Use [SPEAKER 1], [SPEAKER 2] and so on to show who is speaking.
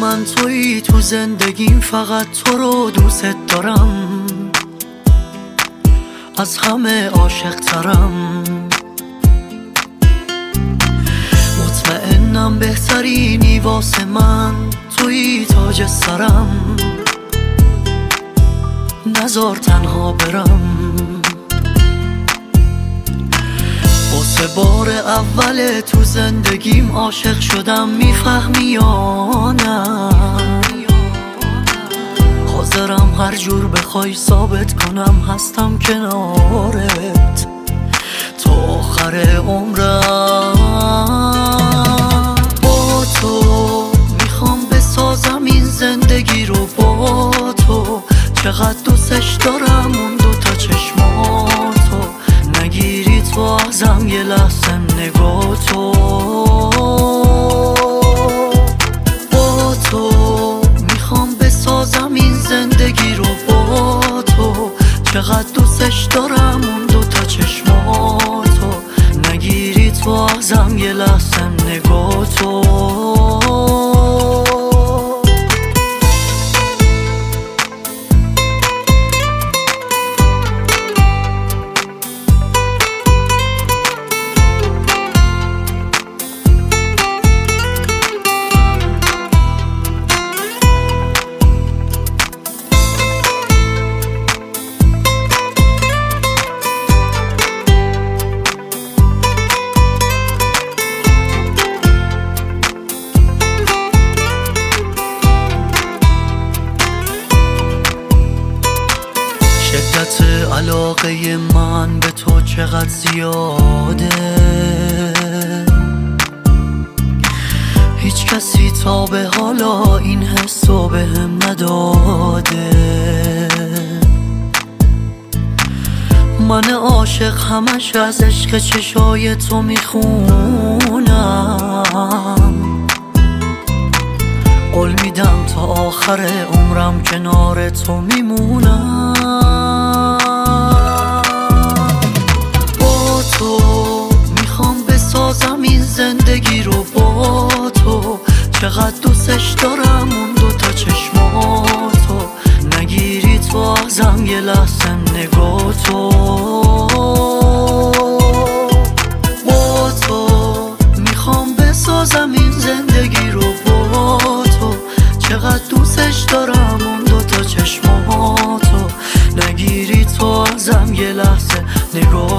[SPEAKER 1] من تویی تو زندگیم، فقط تو رو دوست دارم، از همه عاشق ترم. مطمئنم بهترینی واسه من، تویی تاج سرم، نذار تنها برم. واسه بار اول تو زندگیم عاشق شدم، میفهمی یا نه؟ حاضرم هر جور بخوای ثابت کنم هستم کنارت تا آخر عمرم. با تو میخوام بسازم این زندگی رو، با تو چقدر دوستش دارم اون دوتا چشماتو، نگیری تو ازم یه لحظه نگاه تو. با تو میخوام بسازم این زندگی رو، با تو چقدر دوستش دارم اون دوتا چشماتو، نگیری تو ازم یه لحظه نگاه تو. شدت علاقه من به تو چقدر زیاده، هیچ کسی تا به حالا این حسو بهم نداده. من عاشق همش از عشق چشای تو میخونم، قول میدم تا آخر عمرم کنار تو میمونم. با تو میخوام بسازم این زندگی رو، با تو چقدر دوستش دارم اون دوتا چشماتو، نگیری تو ازم یه لحظه نگاه تو. با تو میخوام بسازم این زندگی رو، با تو چقدر دوستش دارم اون دوتا چشماتو، نگیری تو ازم یه لحظه نگاه